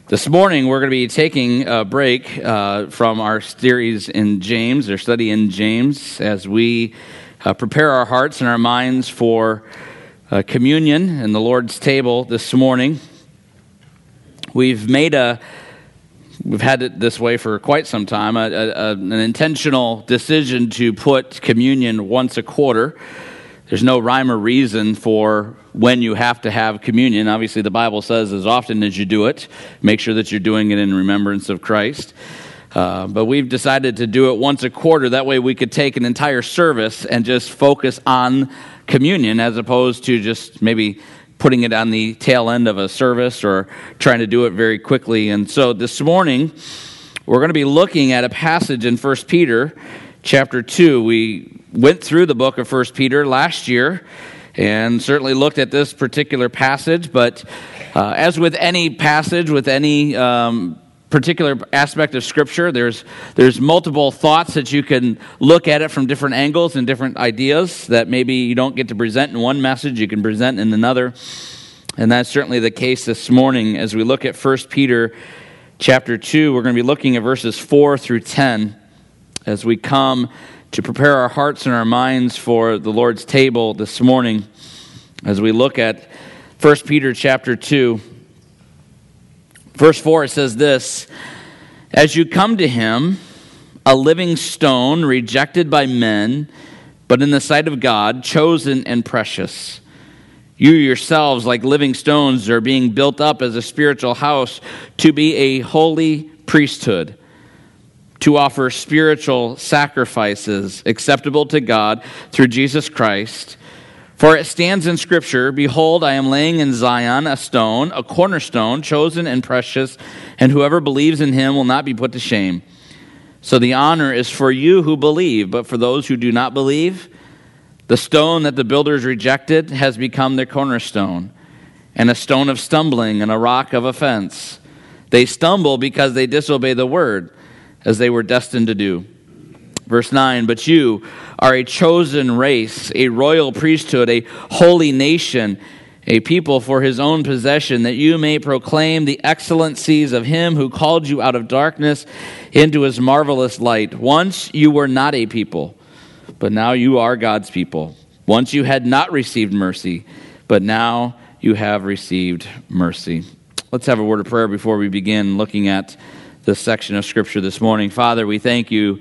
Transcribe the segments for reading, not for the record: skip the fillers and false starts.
This morning, we're going to be taking a break from our series in James, our study in James, as we prepare our hearts and our minds for communion and the Lord's table this morning. We've had it this way for quite some time, an intentional decision to put communion once a quarter. There's no rhyme or reason for when you have to have communion. Obviously, the Bible says as often as you do it, make sure that you're doing it in remembrance of Christ. But we've decided to do it once a quarter. That way we could take an entire service and just focus on communion as opposed to just maybe putting it on the tail end of a service or trying to do it very quickly. And so this morning, we're going to be looking at a passage in 1 Peter chapter 2. We went through the book of 1 Peter last year and certainly looked at this particular passage, but as with any passage, with any particular aspect of Scripture, there's multiple thoughts that you can look at it from different angles and different ideas that maybe you don't get to present in one message, you can present in another, and that's certainly the case this morning. As we look at 1 Peter chapter 2, we're going to be looking at verses 4 through 10 as we come to prepare our hearts and our minds for the Lord's table this morning. As we look at 1 Peter chapter 2, verse 4, it says this: "As you come to him, a living stone, rejected by men, but in the sight of God, chosen and precious. You yourselves, like living stones, are being built up as a spiritual house to be a holy priesthood, to offer spiritual sacrifices acceptable to God through Jesus Christ. For it stands in Scripture, 'Behold, I am laying in Zion a stone, a cornerstone, chosen and precious, and whoever believes in him will not be put to shame.' So the honor is for you who believe, but for those who do not believe, the stone that the builders rejected has become their cornerstone, and a stone of stumbling and a rock of offense. They stumble because they disobey the word, as they were destined to do." Verse 9, "But you are a chosen race, a royal priesthood, a holy nation, a people for his own possession, that you may proclaim the excellencies of him who called you out of darkness into his marvelous light. Once you were not a people, but now you are God's people. Once you had not received mercy, but now you have received mercy." Let's have a word of prayer before we begin looking at this section of Scripture this morning. Father, we thank you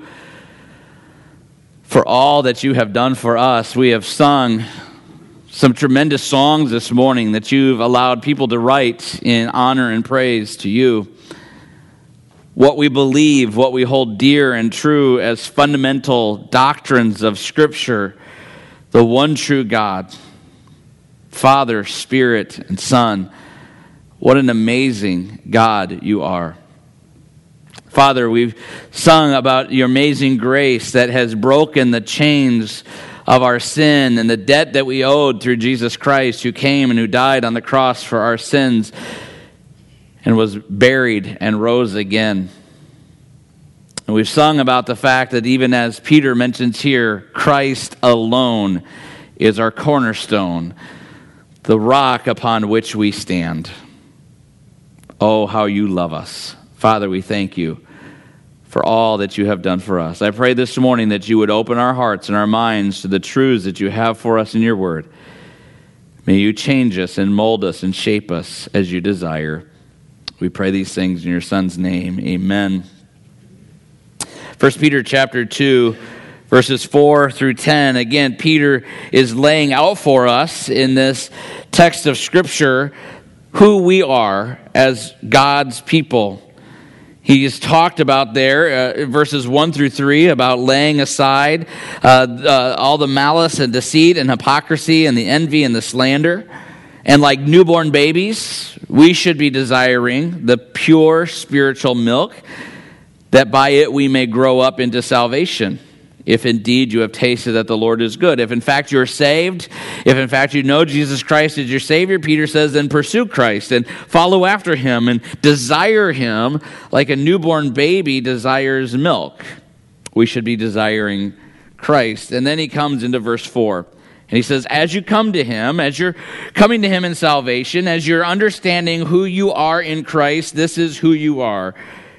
for all that you have done for us. We have sung some tremendous songs this morning that you've allowed people to write in honor and praise to you. What we believe, what we hold dear and true as fundamental doctrines of Scripture, the one true God, Father, Spirit, and Son. What an amazing God you are. Father, we've sung about your amazing grace that has broken the chains of our sin and the debt that we owed through Jesus Christ, who came and who died on the cross for our sins and was buried and rose again. And we've sung about the fact that even as Peter mentions here, Christ alone is our cornerstone, the rock upon which we stand. Oh, how you love us. Father, we thank you for all that you have done for us. I pray this morning that you would open our hearts and our minds to the truths that you have for us in your word. May you change us and mold us and shape us as you desire. We pray these things in your Son's name. Amen. 1 Peter chapter 2, verses 4 through 10. Again, Peter is laying out for us in this text of Scripture who we are as God's people. He's talked about there, verses 1 through 3, about laying aside all the malice and deceit and hypocrisy and the envy and the slander. And like newborn babies, we should be desiring the pure spiritual milk, that by it we may grow up into salvation, if indeed you have tasted that the Lord is good. If in fact you're saved, if in fact you know Jesus Christ is your Savior, Peter says, then pursue Christ and follow after him and desire him like a newborn baby desires milk. We should be desiring Christ. And then he comes into verse 4. And he says, as you come to him, as you're coming to him in salvation, as you're understanding who you are in Christ, this is who you are.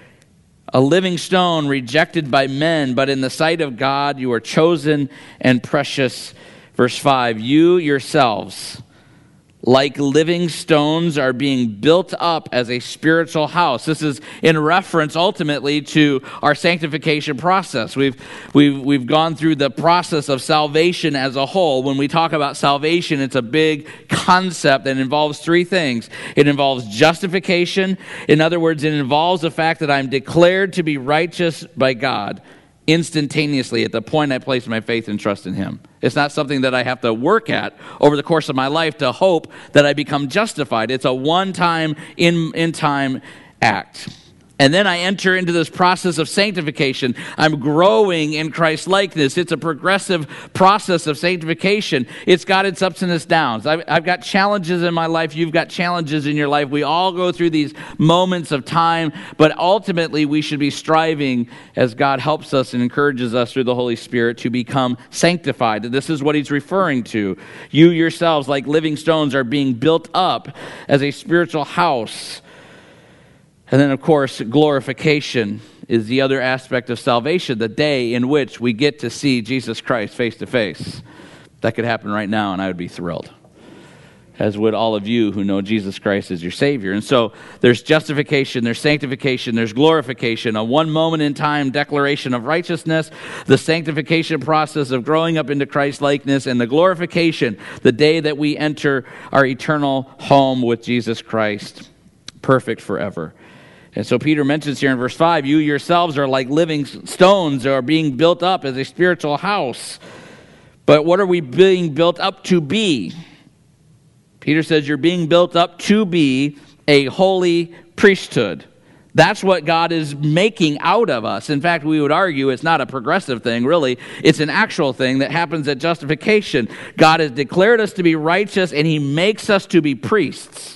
A living stone rejected by men, but in the sight of God, you are chosen and precious. Verse 5, you yourselves, like living stones, are being built up as a spiritual house. This is in reference ultimately to our sanctification process. We've gone through the process of salvation as a whole. When we talk about salvation, it's a big concept that involves three things. It involves justification. In other words, it involves the fact that I'm declared to be righteous by God instantaneously at the point I place my faith and trust in him. It's not something that I have to work at over the course of my life to hope that I become justified. It's a one-time, in-time act. And then I enter into this process of sanctification. I'm growing in Christ's likeness. It's a progressive process of sanctification. It's got its ups and its downs. I've got challenges in my life. You've got challenges in your life. We all go through these moments of time, but ultimately we should be striving as God helps us and encourages us through the Holy Spirit to become sanctified. This is what he's referring to. You yourselves, like living stones, are being built up as a spiritual house. And then, of course, glorification is the other aspect of salvation, the day in which we get to see Jesus Christ face to face. That could happen right now, and I would be thrilled, as would all of you who know Jesus Christ as your Savior. And so there's justification, there's sanctification, there's glorification, a one moment in time declaration of righteousness, the sanctification process of growing up into Christ's likeness, and the glorification, the day that we enter our eternal home with Jesus Christ, perfect forever. And so Peter mentions here in verse 5, you yourselves are like living stones that are being built up as a spiritual house. But what are we being built up to be? Peter says you're being built up to be a holy priesthood. That's what God is making out of us. In fact, we would argue it's not a progressive thing, really. It's an actual thing that happens at justification. God has declared us to be righteous, and he makes us to be priests.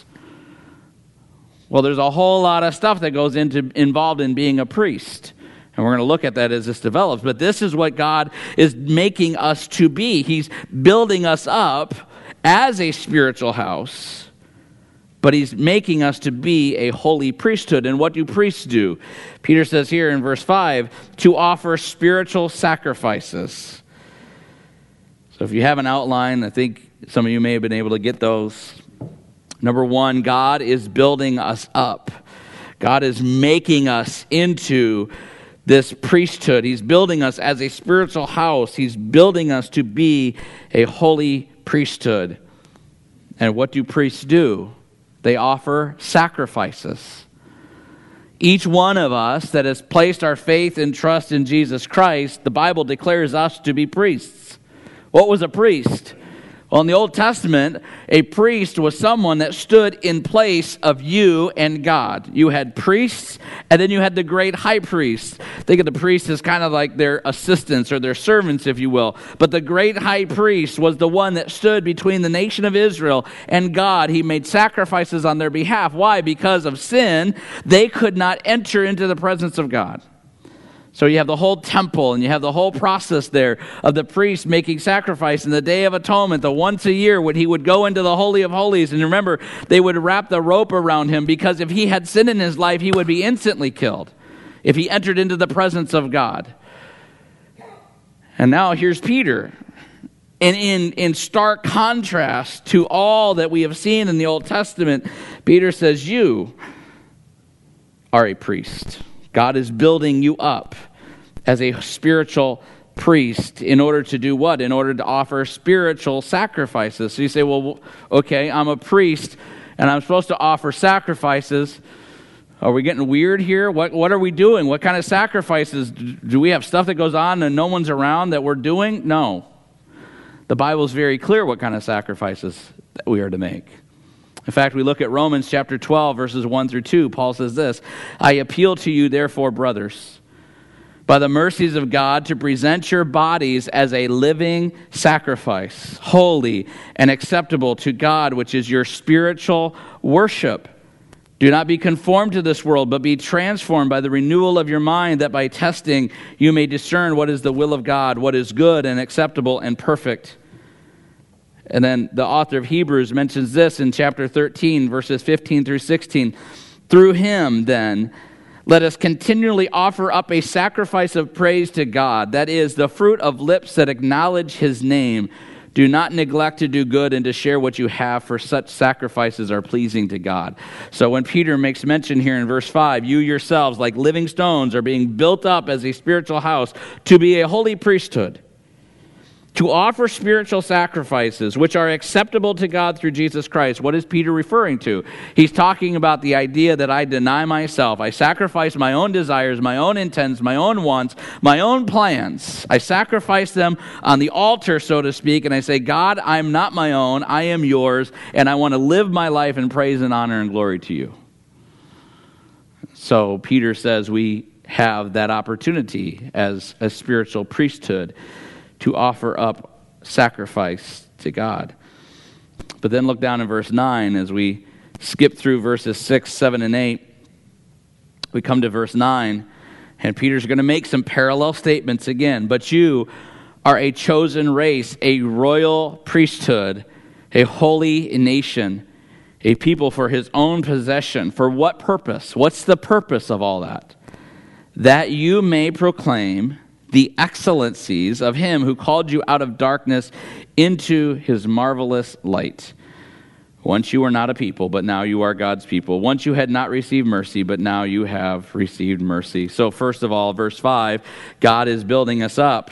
Well, there's a whole lot of stuff that goes involved in being a priest. And we're going to look at that as this develops. But this is what God is making us to be. He's building us up as a spiritual house, but he's making us to be a holy priesthood. And what do priests do? Peter says here in verse 5, to offer spiritual sacrifices. So if you have an outline, I think some of you may have been able to get those. Number one, God is building us up. God is making us into this priesthood. He's building us as a spiritual house. He's building us to be a holy priesthood. And what do priests do? They offer sacrifices. Each one of us that has placed our faith and trust in Jesus Christ, the Bible declares us to be priests. What was a priest? Well, in the Old Testament, a priest was someone that stood in place of you and God. You had priests, and then you had the great high priest. Think of the priest as kind of like their assistants or their servants, if you will. But the great high priest was the one that stood between the nation of Israel and God. He made sacrifices on their behalf. Why? Because of sin, they could not enter into the presence of God. So you have the whole temple, and you have the whole process there of the priest making sacrifice in the Day of Atonement, the once a year when he would go into the Holy of Holies. And remember, they would wrap the rope around him because if he had sin in his life, he would be instantly killed if he entered into the presence of God. And now here's Peter. And in stark contrast to all that we have seen in the Old Testament, Peter says, you are a priest. God is building you up as a spiritual priest in order to do what? In order to offer spiritual sacrifices. So you say, well, okay, I'm a priest and I'm supposed to offer sacrifices. Are we getting weird here? What are we doing? What kind of sacrifices? Do we have stuff that goes on and no one's around that we're doing? No. The Bible is very clear what kind of sacrifices that we are to make. In fact, we look at Romans chapter 12, verses 1 through 2. Paul says this, I appeal to you, therefore, brothers, by the mercies of God, to present your bodies as a living sacrifice, holy and acceptable to God, which is your spiritual worship. Do not be conformed to this world, but be transformed by the renewal of your mind, that by testing you may discern what is the will of God, what is good and acceptable and perfect. And then the author of Hebrews mentions this in chapter 13, verses 15 through 16. Through him, then, let us continually offer up a sacrifice of praise to God, that is, the fruit of lips that acknowledge his name. Do not neglect to do good and to share what you have, for such sacrifices are pleasing to God. So when Peter makes mention here in verse 5, you yourselves, like living stones, are being built up as a spiritual house to be a holy priesthood, to offer spiritual sacrifices which are acceptable to God through Jesus Christ. What is Peter referring to? He's talking about the idea that I deny myself. I sacrifice my own desires, my own intents, my own wants, my own plans. I sacrifice them on the altar, so to speak, and I say, God, I'm not my own. I am yours, and I want to live my life in praise and honor and glory to you. So Peter says we have that opportunity as a spiritual priesthood to offer up sacrifice to God. But then look down in verse 9 as we skip through verses 6, 7, and 8. We come to verse 9, and Peter's going to make some parallel statements again. But you are a chosen race, a royal priesthood, a holy nation, a people for his own possession. For what purpose? What's the purpose of all that? That you may proclaim the excellencies of him who called you out of darkness into his marvelous light. Once you were not a people, but now you are God's people. Once you had not received mercy, but now you have received mercy. So first of all, verse 5, God is building us up.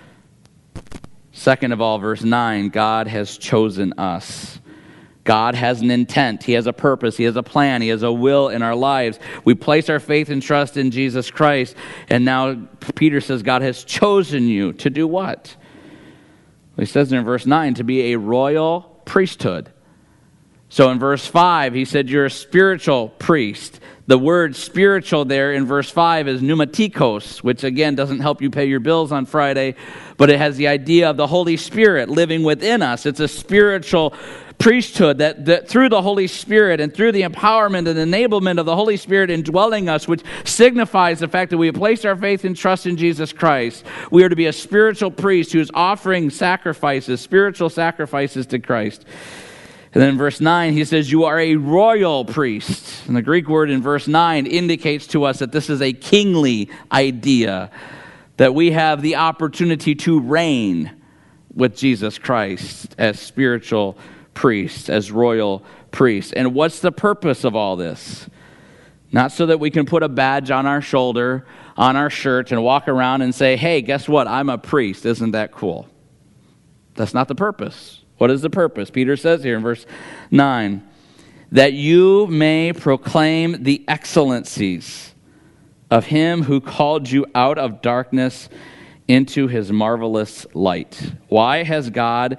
Second of all, verse 9, God has chosen us. God has an intent. He has a purpose. He has a plan. He has a will in our lives. We place our faith and trust in Jesus Christ. And now Peter says God has chosen you to do what? He says in verse 9, to be a royal priesthood. So in verse 5, he said you're a spiritual priest. The word spiritual there in verse 5 is pneumatikos, which again doesn't help you pay your bills on Friday, but it has the idea of the Holy Spirit living within us. It's a spiritual priesthood that through the Holy Spirit and through the empowerment and enablement of the Holy Spirit indwelling us, which signifies the fact that we have placed our faith and trust in Jesus Christ, we are to be a spiritual priest who is offering sacrifices, spiritual sacrifices to Christ. And then in verse 9, he says, you are a royal priest. And the Greek word in verse 9 indicates to us that this is a kingly idea, that we have the opportunity to reign with Jesus Christ as spiritual priests, as royal priests. And what's the purpose of all this? Not so that we can put a badge on our shoulder, on our shirt, and walk around and say, hey, guess what? I'm a priest. Isn't that cool? That's not the purpose. What is the purpose? Peter says here in verse 9, that you may proclaim the excellencies of him who called you out of darkness into his marvelous light. Why has God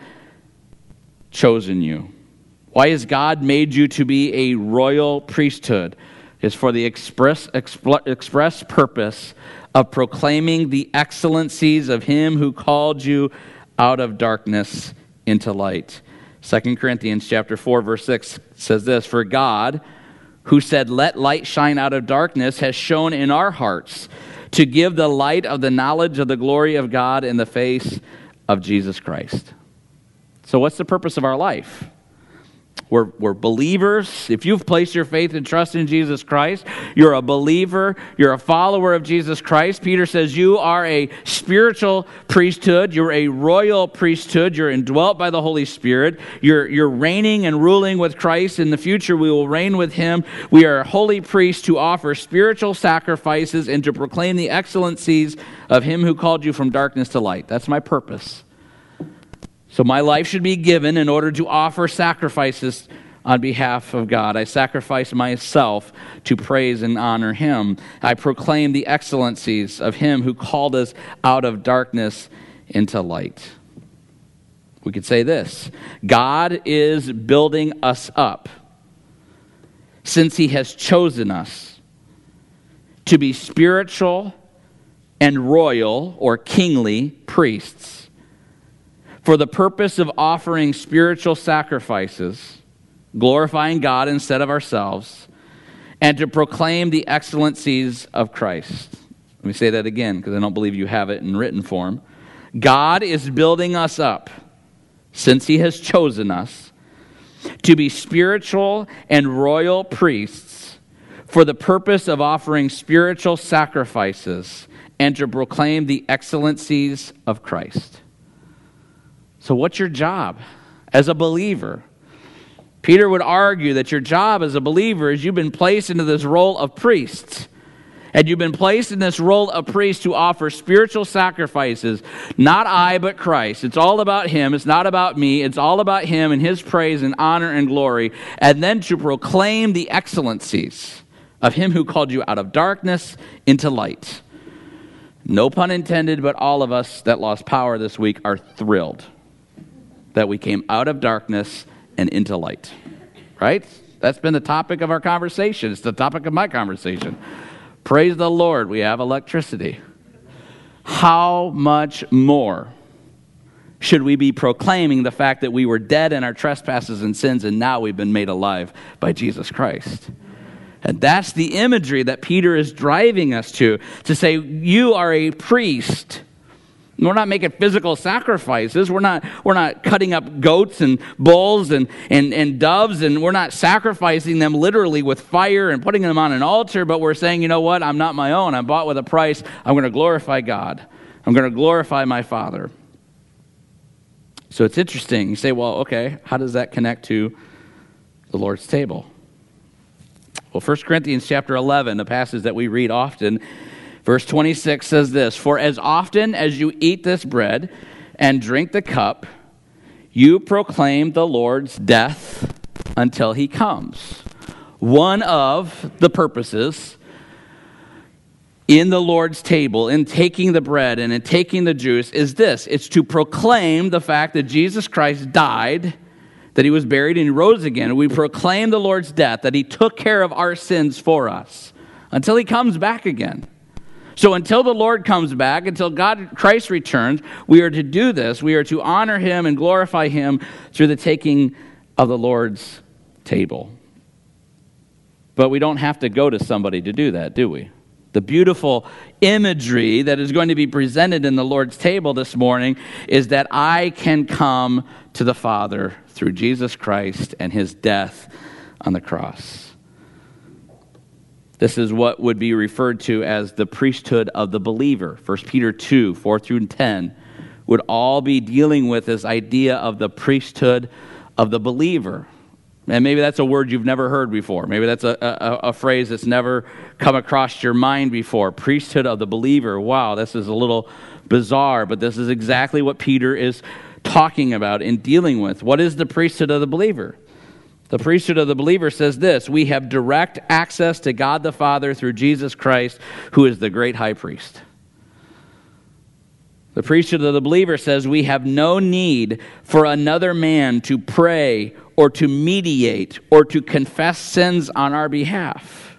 chosen you? Why has God made you to be a royal priesthood? It's for the express purpose of proclaiming the excellencies of him who called you out of darkness into light. 2 Corinthians chapter 4, verse 6 says this, for God, who said, let light shine out of darkness, has shone in our hearts to give the light of the knowledge of the glory of God in the face of Jesus Christ. So what's the purpose of our life? We're believers. If you've placed your faith and trust in Jesus Christ, you're a believer. You're a follower of Jesus Christ. Peter says you are a spiritual priesthood. You're a royal priesthood. You're indwelt by the Holy Spirit. You're reigning and ruling with Christ. In the future, we will reign with him. We are holy priests to offer spiritual sacrifices and to proclaim the excellencies of him who called you from darkness to light. That's my purpose. So my life should be given in order to offer sacrifices on behalf of God. I sacrifice myself to praise and honor him. I proclaim the excellencies of him who called us out of darkness into light. We could say this: God is building us up since he has chosen us to be spiritual and royal or kingly priests, for the purpose of offering spiritual sacrifices, glorifying God instead of ourselves, and to proclaim the excellencies of Christ. Let me say that again, because I don't believe you have it in written form. God is building us up since he has chosen us to be spiritual and royal priests for the purpose of offering spiritual sacrifices and to proclaim the excellencies of Christ. So what's your job as a believer? Peter would argue that your job as a believer is you've been placed into this role of priests. And you've been placed in this role of priest to offer spiritual sacrifices. Not I, but Christ. It's all about him. It's not about me. It's all about him and his praise and honor and glory. And then to proclaim the excellencies of him who called you out of darkness into light. No pun intended, but all of us that lost power this week are thrilled that we came out of darkness and into light. Right? That's been the topic of our conversation. It's the topic of my conversation. Praise the Lord, we have electricity. How much more should we be proclaiming the fact that we were dead in our trespasses and sins and now we've been made alive by Jesus Christ? And that's the imagery that Peter is driving us to say, you are a priest. We're not making physical sacrifices. We're not cutting up goats and bulls and doves, and we're not sacrificing them literally with fire and putting them on an altar, but we're saying, you know what? I'm not my own. I'm bought with a price. I'm going to glorify God. I'm going to glorify my Father. So it's interesting. You say, well, okay, how does that connect to the Lord's table? Well, 1 Corinthians chapter 11, a passage that we read often, verse 26 says this, "For as often as you eat this bread and drink the cup, you proclaim the Lord's death until he comes." One of the purposes in the Lord's table, in taking the bread and in taking the juice, is this. It's to proclaim the fact that Jesus Christ died, that he was buried and he rose again. We proclaim the Lord's death, that he took care of our sins for us until he comes back again. So until the Lord comes back, until Christ returns, we are to do this. We are to honor him and glorify him through the taking of the Lord's table. But we don't have to go to somebody to do that, do we? The beautiful imagery that is going to be presented in the Lord's table this morning is that I can come to the Father through Jesus Christ and his death on the cross. This is what would be referred to as the priesthood of the believer. 1 Peter 2, 4 through 10 would all be dealing with this idea of the priesthood of the believer. And maybe that's a word you've never heard before. Maybe that's a phrase that's never come across your mind before. Priesthood of the believer. Wow, this is a little bizarre, but this is exactly what Peter is talking about and dealing with. What is the priesthood of the believer? The priesthood of the believer says this: we have direct access to God the Father through Jesus Christ, who is the great high priest. The priesthood of the believer says we have no need for another man to pray or to mediate or to confess sins on our behalf.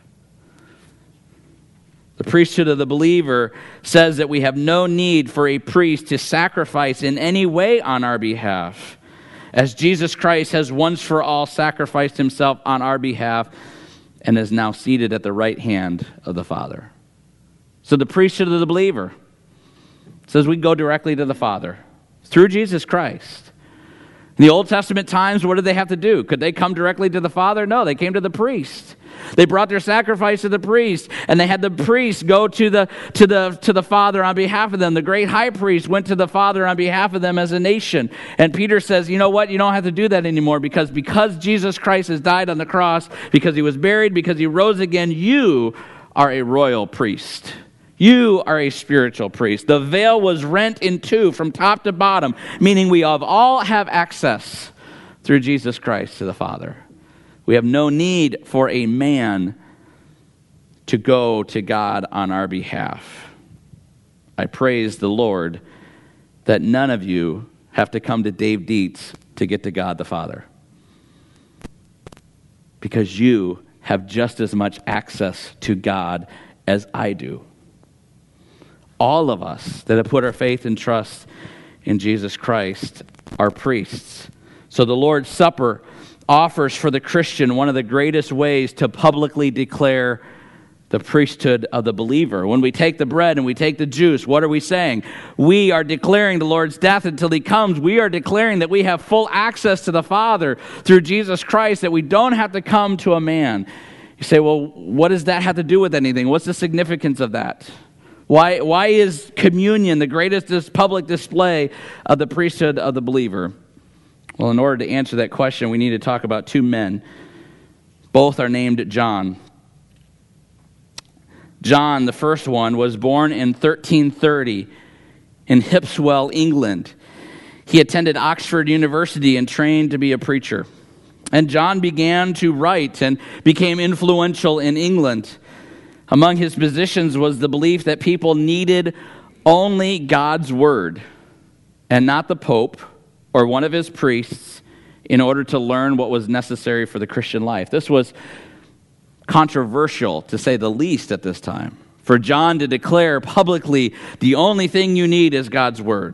The priesthood of the believer says that we have no need for a priest to sacrifice in any way on our behalf, as Jesus Christ has once for all sacrificed himself on our behalf and is now seated at the right hand of the Father. So the priesthood of the believer says we go directly to the Father through Jesus Christ. In the Old Testament times, what did they have to do? Could they come directly to the Father? No, they came to the priest. They brought their sacrifice to the priest, and they had the priest go to the Father on behalf of them. The great high priest went to the Father on behalf of them as a nation. And Peter says, you know what? You don't have to do that anymore because Jesus Christ has died on the cross, because he was buried, because he rose again, you are a royal priest. You are a spiritual priest. The veil was rent in two from top to bottom, meaning we all have access through Jesus Christ to the Father. We have no need for a man to go to God on our behalf. I praise the Lord that none of you have to come to Dave Dietz to get to God the Father, because you have just as much access to God as I do. All of us that have put our faith and trust in Jesus Christ are priests. So the Lord's Supper offers for the Christian one of the greatest ways to publicly declare the priesthood of the believer. When we take the bread and we take the juice, what are we saying? We are declaring the Lord's death until he comes. We are declaring that we have full access to the Father through Jesus Christ, that we don't have to come to a man. You say, well, what does that have to do with anything? What's the significance of that? Why is communion the greatest public display of the priesthood of the believer? Well, in order to answer that question, we need to talk about two men. Both are named John. John, the first one, was born in 1330 in Hipswell, England. He attended Oxford University and trained to be a preacher. And John began to write and became influential in England. Among his positions was the belief that people needed only God's word and not the Pope or one of his priests in order to learn what was necessary for the Christian life. This was controversial, to say the least, at this time. For John to declare publicly, the only thing you need is God's word.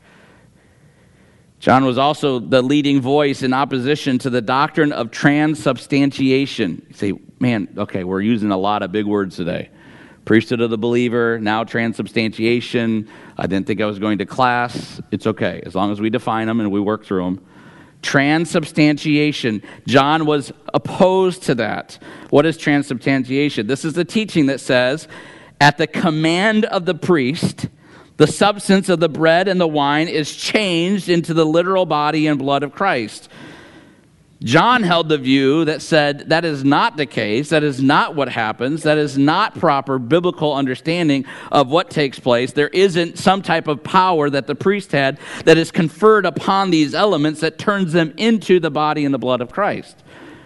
John was also the leading voice in opposition to the doctrine of transubstantiation. You say, man, okay, we're using a lot of big words today. Priesthood of the believer, now transubstantiation. I didn't think I was going to class. It's okay, as long as we define them and we work through them. Transubstantiation. John was opposed to that. What is transubstantiation? This is the teaching that says, at the command of the priest, the substance of the bread and the wine is changed into the literal body and blood of Christ. John held the view that said that is not the case, that is not what happens, that is not proper biblical understanding of what takes place. There isn't some type of power that the priest had that is conferred upon these elements that turns them into the body and the blood of Christ.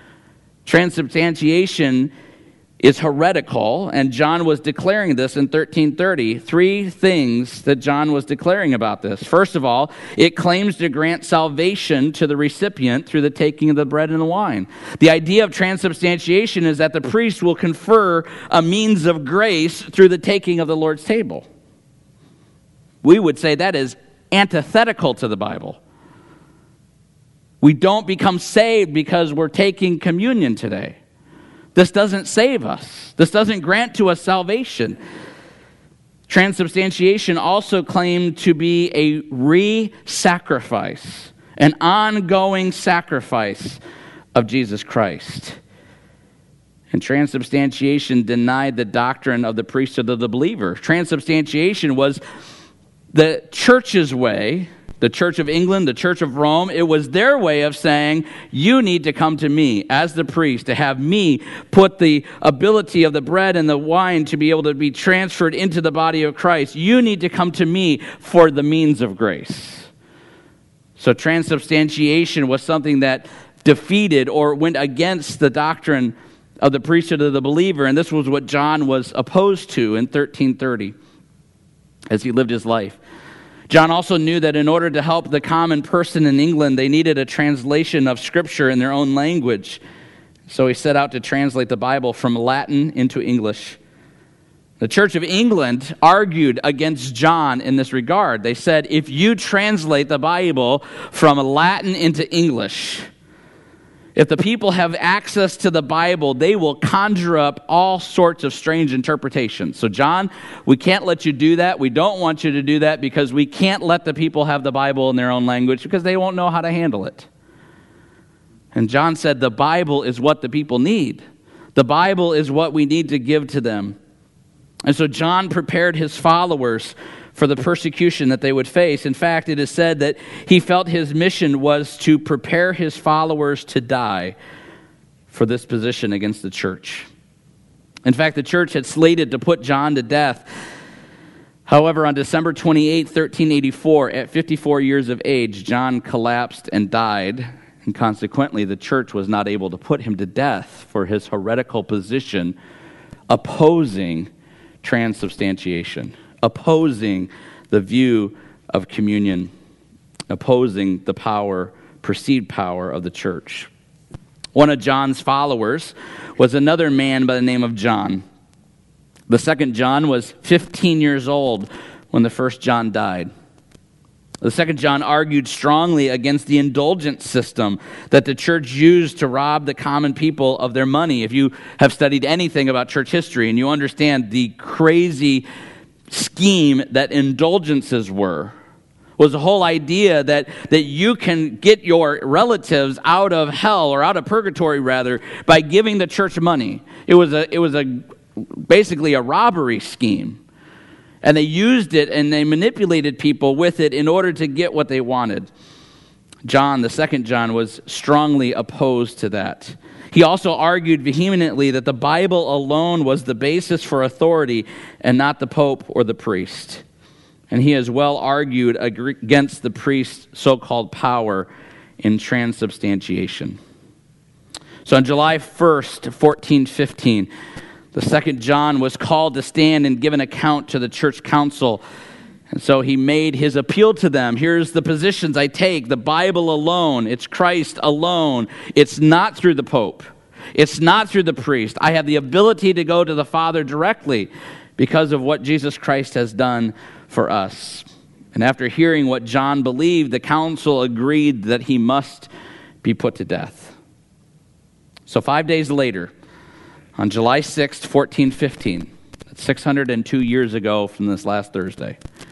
Transubstantiation is heretical, and John was declaring this in 1330. Three things that John was declaring about this. First of all, it claims to grant salvation to the recipient through the taking of the bread and the wine. The idea of transubstantiation is that the priest will confer a means of grace through the taking of the Lord's table. We would say that is antithetical to the Bible. We don't become saved because we're taking communion today. This doesn't save us. This doesn't grant to us salvation. Transubstantiation also claimed to be a re-sacrifice, an ongoing sacrifice of Jesus Christ. And transubstantiation denied the doctrine of the priesthood of the believer. Transubstantiation was the church's way, the Church of England, the Church of Rome. It was their way of saying, you need to come to me as the priest, to have me put the ability of the bread and the wine to be able to be transferred into the body of Christ. You need to come to me for the means of grace. So transubstantiation was something that defeated or went against the doctrine of the priesthood of the believer, and this was what John was opposed to in 1330 as he lived his life. John also knew that in order to help the common person in England, they needed a translation of Scripture in their own language. So he set out to translate the Bible from Latin into English. The Church of England argued against John in this regard. They said, if you translate the Bible from Latin into English, if the people have access to the Bible, they will conjure up all sorts of strange interpretations. So John, we can't let you do that. We don't want you to do that because we can't let the people have the Bible in their own language because they won't know how to handle it. And John said the Bible is what the people need. The Bible is what we need to give to them. And so John prepared his followers for the persecution that they would face. In fact, it is said that he felt his mission was to prepare his followers to die for this position against the church. In fact, the church had slated to put John to death. However, on December 28, 1384, at 54 years of age, John collapsed and died, and consequently, the church was not able to put him to death for his heretical position opposing transubstantiation, opposing the view of communion, opposing the power, perceived power of the church. One of John's followers was another man by the name of John. The second John was 15 years old when the first John died. The second John argued strongly against the indulgence system that the church used to rob the common people of their money. If you have studied anything about church history and you understand the crazy scheme that indulgences was the whole idea that you can get your relatives out of hell, or out of purgatory rather, by giving the church money. It was basically a robbery scheme. And they used it and they manipulated people with it in order to get what they wanted. John, the second John, was strongly opposed to that. He also argued vehemently that the Bible alone was the basis for authority and not the Pope or the priest. And he as well argued against the priest's so-called power in transubstantiation. So on July 1st, 1415, the second John was called to stand and give an account to the church council. And so he made his appeal to them. Here's the positions I take. The Bible alone. It's Christ alone. It's not through the Pope. It's not through the priest. I have the ability to go to the Father directly because of what Jesus Christ has done for us. And after hearing what John believed, the council agreed that he must be put to death. So 5 days later, on July 6th, 1415, that's 602 years ago from this last Thursday,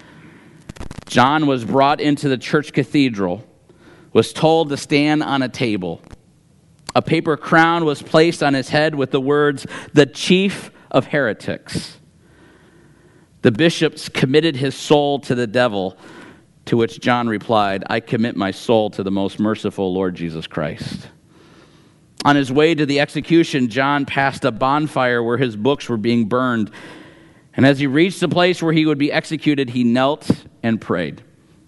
John was brought into the church cathedral, was told to stand on a table. A paper crown was placed on his head with the words, "The Chief of Heretics." The bishops committed his soul to the devil, to which John replied, "I commit my soul to the most merciful Lord Jesus Christ." On his way to the execution, John passed a bonfire where his books were being burned. And as he reached the place where he would be executed, he knelt and prayed.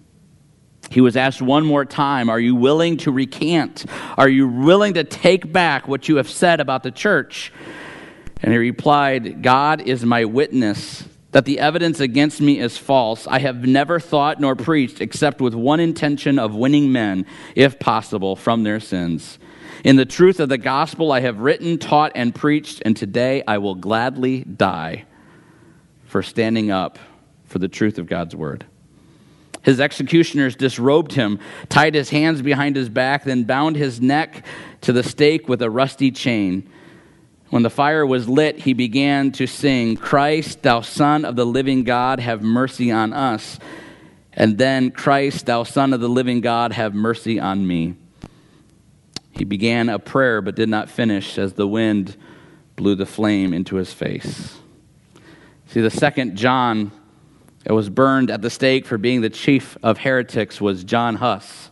He was asked one more time, "Are you willing to recant? Are you willing to take back what you have said about the church?" And he replied, "God is my witness that the evidence against me is false. I have never thought nor preached except with one intention of winning men, if possible, from their sins. In the truth of the gospel I have written, taught, and preached, and today I will gladly die for standing up for the truth of God's word." His executioners disrobed him, tied his hands behind his back, then bound his neck to the stake with a rusty chain. When the fire was lit, he began to sing, "Christ, thou Son of the living God, have mercy on us." And then, "Christ, thou Son of the living God, have mercy on me." He began a prayer but did not finish as the wind blew the flame into his face. See, the second John that was burned at the stake for being the chief of heretics was John Huss.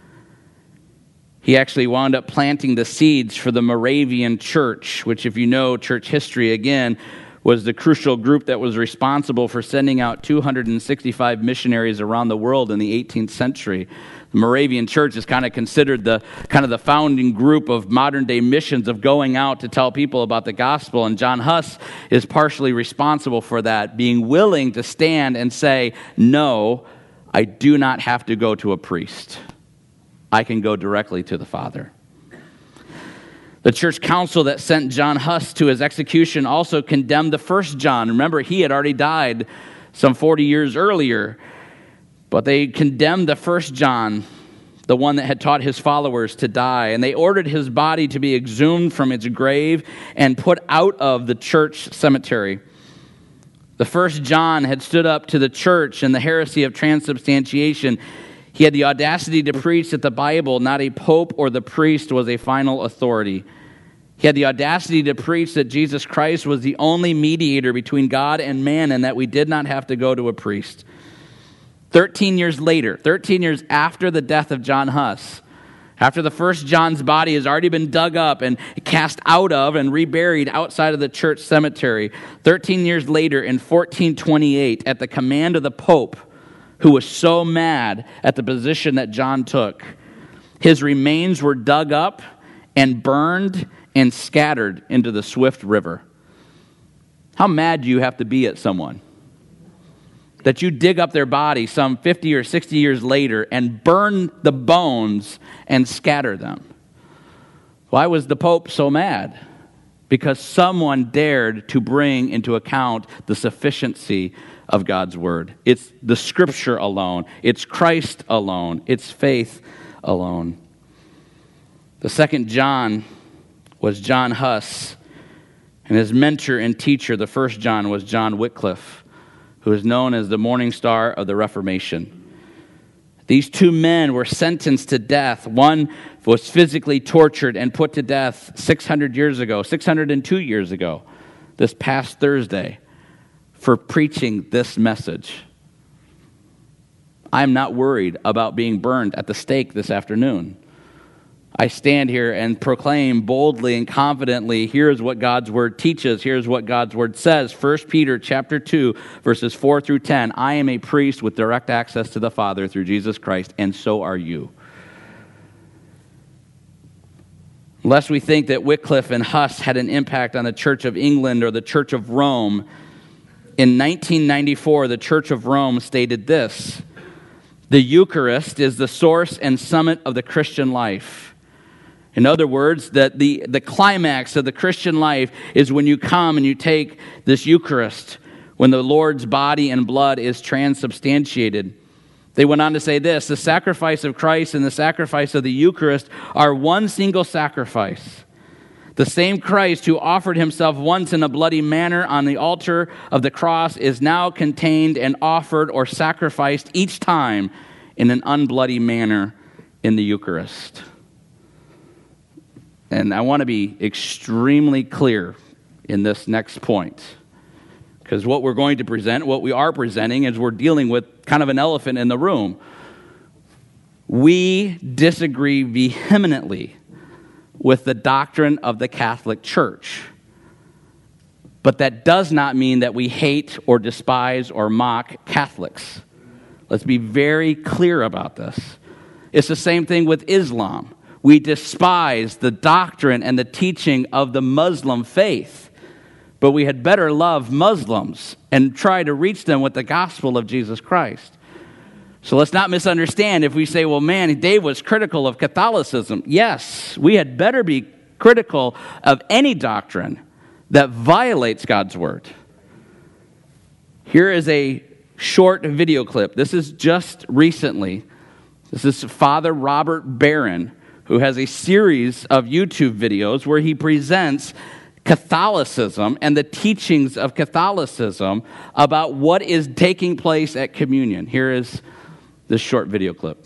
He actually wound up planting the seeds for the Moravian Church, which, if you know church history again, was the crucial group that was responsible for sending out 265 missionaries around the world in the 18th century. The Moravian Church is kind of considered the founding group of modern day missions, of going out to tell people about the gospel. And John Huss is partially responsible for that, being willing to stand and say, "No, I do not have to go to a priest. I can go directly to the Father." The church council that sent John Huss to his execution also condemned the first John. Remember, he had already died some 40 years earlier. But they condemned the first John, the one that had taught his followers to die. And they ordered his body to be exhumed from its grave and put out of the church cemetery. The first John had stood up to the church and the heresy of transubstantiation. He had the audacity to preach that the Bible, not a pope or the priest, was a final authority. He had the audacity to preach that Jesus Christ was the only mediator between God and man, and that we did not have to go to a priest. 13 years later, 13 years after the death of John Huss, after the first John's body has already been dug up and cast out of and reburied outside of the church cemetery, 13 years later in 1428, at the command of the Pope, who was so mad at the position that John took, his remains were dug up and burned and scattered into the swift river. How mad do you have to be at someone that you dig up their body some 50 or 60 years later and burn the bones and scatter them? Why was the Pope so mad? because someone dared to bring into account the sufficiency of God's word. It's the Scripture alone. It's Christ alone. It's faith alone. The second John was John Huss, and his mentor and teacher, the first John, was John Wycliffe, who is known as the morning star of the Reformation. These two men were sentenced to death. One was physically tortured and put to death 602 years ago, this past Thursday, for preaching this message. I'm not worried about being burned at the stake this afternoon. I stand here and proclaim boldly and confidently, here's what God's word teaches, here's what God's word says. 1 Peter chapter 2, verses 4 through 10, I am a priest with direct access to the Father through Jesus Christ, and so are you. Lest we think that Wycliffe and Huss had an impact on the Church of England or the Church of Rome, in 1994, the Church of Rome stated this: the Eucharist is the source and summit of the Christian life. In other words, that the climax of the Christian life is when you come and you take this Eucharist, when the Lord's body and blood is transubstantiated. They went on to say this: the sacrifice of Christ and the sacrifice of the Eucharist are one single sacrifice. The same Christ who offered himself once in a bloody manner on the altar of the cross is now contained and offered or sacrificed each time in an unbloody manner in the Eucharist. And I want to be extremely clear in this next point, because what we're going to present, what we are presenting, is we're dealing with kind of an elephant in the room. We disagree vehemently with the doctrine of the Catholic Church. But that does not mean that we hate or despise or mock Catholics. Let's be very clear about this. It's the same thing with Islam. We despise the doctrine and the teaching of the Muslim faith, but we had better love Muslims and try to reach them with the gospel of Jesus Christ. So let's not misunderstand if we say, well, man, Dave was critical of Catholicism. Yes, we had better be critical of any doctrine that violates God's word. Here is a short video clip. This is just recently. This is Father Robert Barron, who has a series of YouTube videos where he presents Catholicism and the teachings of Catholicism about what is taking place at communion. Here is this short video clip.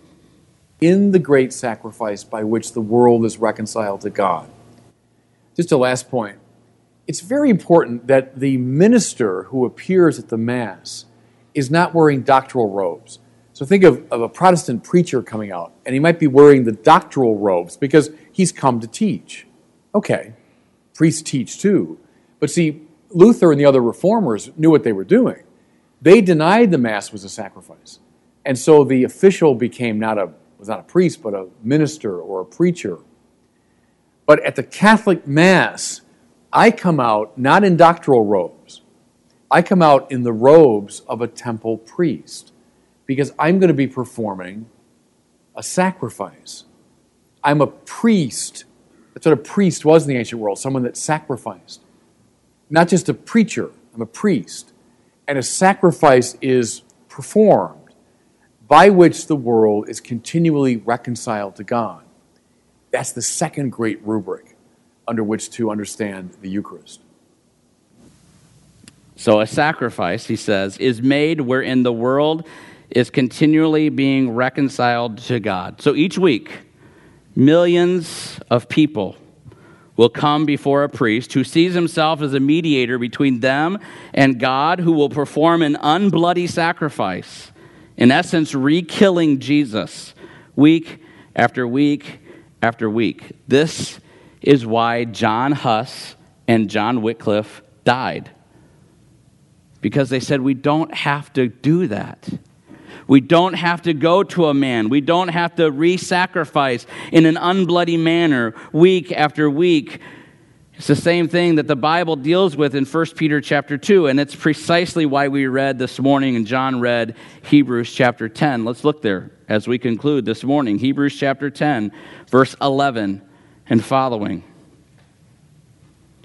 In the great sacrifice by which the world is reconciled to God. Just a last point. It's very important that the minister who appears at the Mass is not wearing doctoral robes. So think of a Protestant preacher coming out, and he might be wearing the doctoral robes because he's come to teach. Okay, priests teach too. But see, Luther and the other reformers knew what they were doing. They denied the Mass was a sacrifice. And so the official became was not a priest, but a minister or a preacher. But at the Catholic Mass, I come out not in doctoral robes. I come out in the robes of a temple priest, because I'm going to be performing a sacrifice. I'm a priest. That's what a priest was in the ancient world, someone that sacrificed. Not just a preacher, I'm a priest. And a sacrifice is performed by which the world is continually reconciled to God. That's the second great rubric under which to understand the Eucharist. So a sacrifice, he says, is made wherein the world is continually being reconciled to God. So each week, millions of people will come before a priest who sees himself as a mediator between them and God, who will perform an unbloody sacrifice, in essence, re-killing Jesus week after week after week. This is why John Huss and John Wycliffe died. Because they said, we don't have to do that. We don't have to go to a man. We don't have to re-sacrifice in an unbloody manner week after week. It's the same thing that the Bible deals with in 1 Peter chapter 2, and it's precisely why we read this morning, and John read Hebrews chapter 10. Let's look there as we conclude this morning. Hebrews chapter 10, verse 11 and following.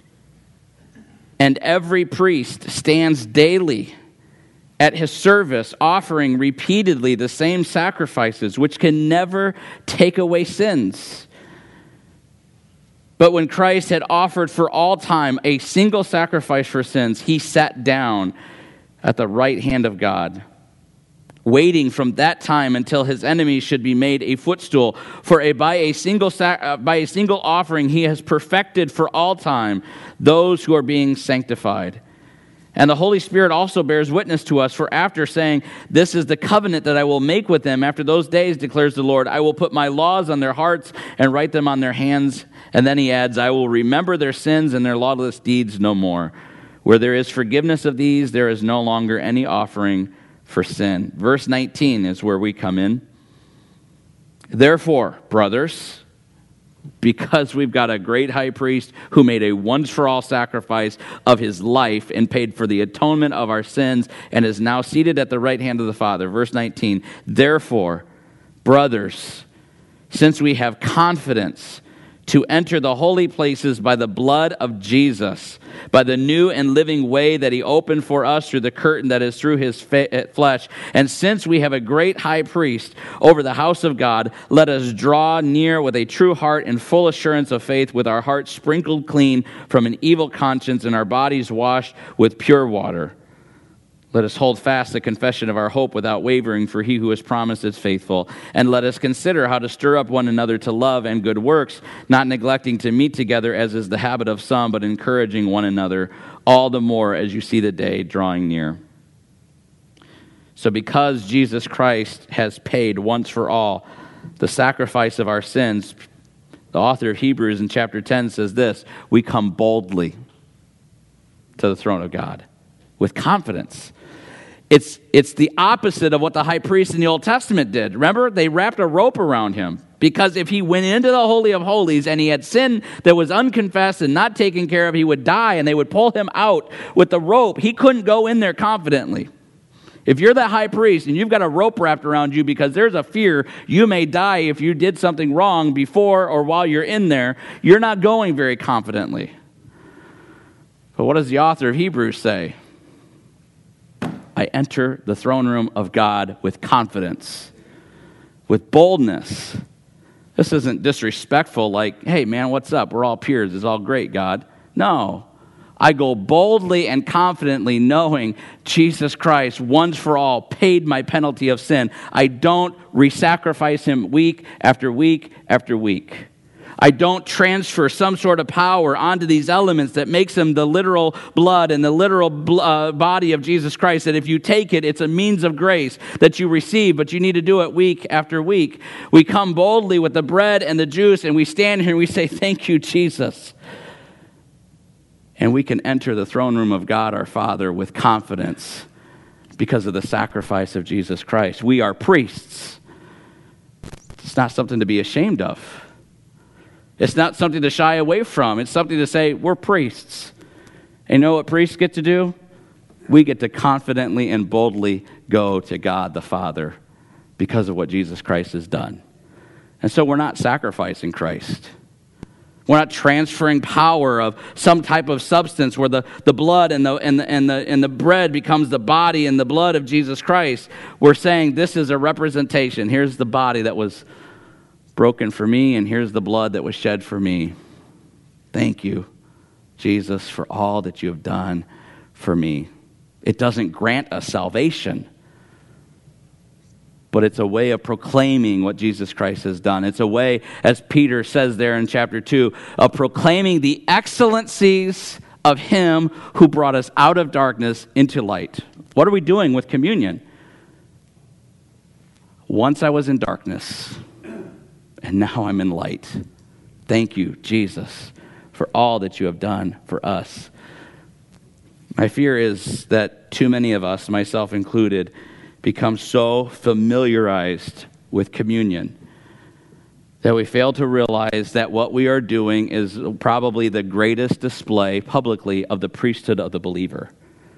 And every priest stands daily at his service, offering repeatedly the same sacrifices, which can never take away sins. But when Christ had offered for all time a single sacrifice for sins, he sat down at the right hand of God, waiting from that time until his enemies should be made a footstool. For by a single offering he has perfected for all time those who are being sanctified. And the Holy Spirit also bears witness to us, for after saying, "This is the covenant that I will make with them after those days, declares the Lord, I will put my laws on their hearts and write them on their hands." And then he adds, "I will remember their sins and their lawless deeds no more. Where there is forgiveness of these, there is no longer any offering for sin." Verse 19 is where we come in. "Therefore, brothers, because we've got a great high priest who made a once-for-all sacrifice of his life and paid for the atonement of our sins and is now seated at the right hand of the Father." Verse 19, "Therefore, brothers, since we have confidence to enter the holy places by the blood of Jesus, by the new and living way that he opened for us through the curtain that is through his flesh. And since we have a great high priest over the house of God, let us draw near with a true heart and full assurance of faith, with our hearts sprinkled clean from an evil conscience and our bodies washed with pure water. Let us hold fast the confession of our hope without wavering, for he who has promised is faithful. And let us consider how to stir up one another to love and good works, not neglecting to meet together as is the habit of some, but encouraging one another, all the more as you see the day drawing near." So because Jesus Christ has paid once for all the sacrifice of our sins, the author of Hebrews in chapter 10 says this, we come boldly to the throne of God with confidence. It's the opposite of what the high priest in the Old Testament did. Remember, they wrapped a rope around him because if he went into the Holy of Holies and he had sin that was unconfessed and not taken care of, he would die, and they would pull him out with the rope. He couldn't go in there confidently. If you're that high priest and you've got a rope wrapped around you because there's a fear you may die if you did something wrong before or while you're in there, you're not going very confidently. But what does the author of Hebrews say? I enter the throne room of God with confidence, with boldness. This isn't disrespectful like, hey man, what's up? We're all peers. It's all great, God. No. I go boldly and confidently knowing Jesus Christ once for all paid my penalty of sin. I don't re-sacrifice him week after week after week. I don't transfer some sort of power onto these elements that makes them the literal blood and the literal body of Jesus Christ, that if you take it, it's a means of grace that you receive, but you need to do it week after week. We come boldly with the bread and the juice, and we stand here and we say, thank you, Jesus. And we can enter the throne room of God, our Father, with confidence because of the sacrifice of Jesus Christ. We are priests. It's not something to be ashamed of. It's not something to shy away from. It's something to say, we're priests. And you know what priests get to do? We get to confidently and boldly go to God the Father because of what Jesus Christ has done. And so we're not sacrificing Christ. We're not transferring power of some type of substance where the blood and the bread becomes the body and the blood of Jesus Christ. We're saying this is a representation. Here's the body that was broken for me, and here's the blood that was shed for me. Thank you, Jesus, for all that you have done for me. It doesn't grant us salvation, but it's a way of proclaiming what Jesus Christ has done. It's a way, as Peter says there in chapter 2, of proclaiming the excellencies of him who brought us out of darkness into light. What are we doing with communion? Once I was in darkness, and now I'm in light. Thank you, Jesus, for all that you have done for us. My fear is that too many of us, myself included, become so familiarized with communion that we fail to realize that what we are doing is probably the greatest display publicly of the priesthood of the believer.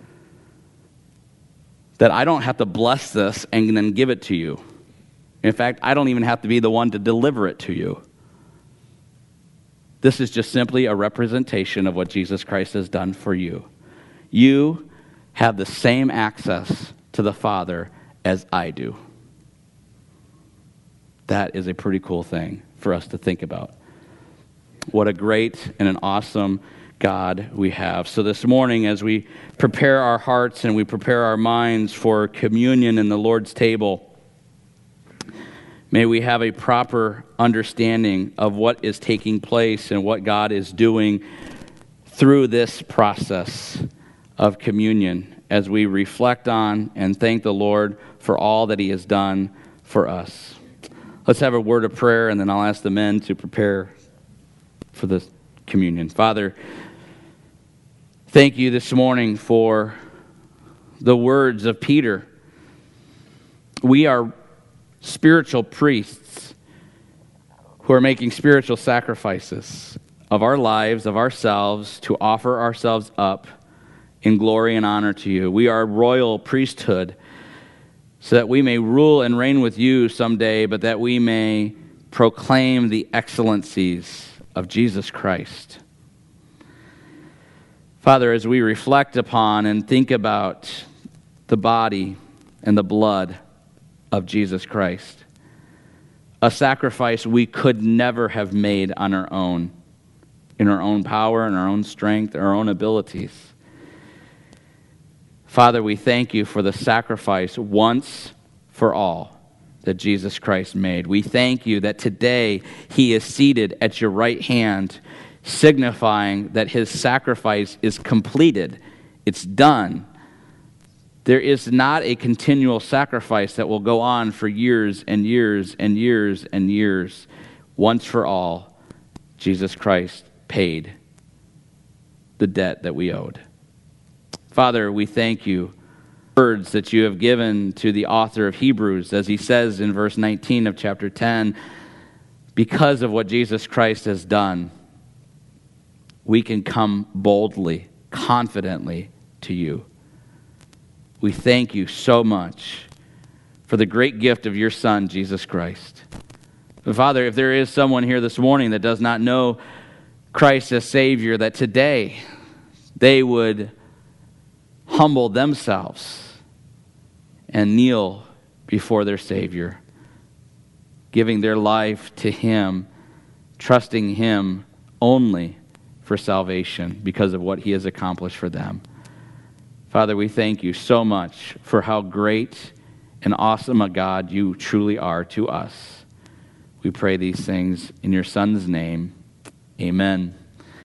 That I don't have to bless this and then give it to you. In fact, I don't even have to be the one to deliver it to you. This is just simply a representation of what Jesus Christ has done for you. You have the same access to the Father as I do. That is a pretty cool thing for us to think about. What a great and an awesome God we have. So this morning, as we prepare our hearts and we prepare our minds for communion in the Lord's table, may we have a proper understanding of what is taking place and what God is doing through this process of communion as we reflect on and thank the Lord for all that He has done for us. Let's have a word of prayer, and then I'll ask the men to prepare for the communion. Father, thank you this morning for the words of Peter. We are spiritual priests who are making spiritual sacrifices of our lives, of ourselves, to offer ourselves up in glory and honor to you. We are royal priesthood so that we may rule and reign with you someday, but that we may proclaim the excellencies of Jesus Christ. Father, as we reflect upon and think about the body and the blood of Jesus Christ, a sacrifice we could never have made on our own, in our own power, in our own strength, our own abilities. Father, we thank you for the sacrifice once for all that Jesus Christ made. We thank you that today He is seated at your right hand, signifying that His sacrifice is completed. It's done. There is not a continual sacrifice that will go on for years and years and years and years. Once for all, Jesus Christ paid the debt that we owed. Father, we thank you for the words that you have given to the author of Hebrews, as he says in verse 19 of chapter 10, because of what Jesus Christ has done, we can come boldly, confidently to you. We thank you so much for the great gift of your Son, Jesus Christ. But Father, if there is someone here this morning that does not know Christ as Savior, that today they would humble themselves and kneel before their Savior, giving their life to Him, trusting Him only for salvation because of what He has accomplished for them. Father, we thank you so much for how great and awesome a God you truly are to us. We pray these things in your Son's name. Amen.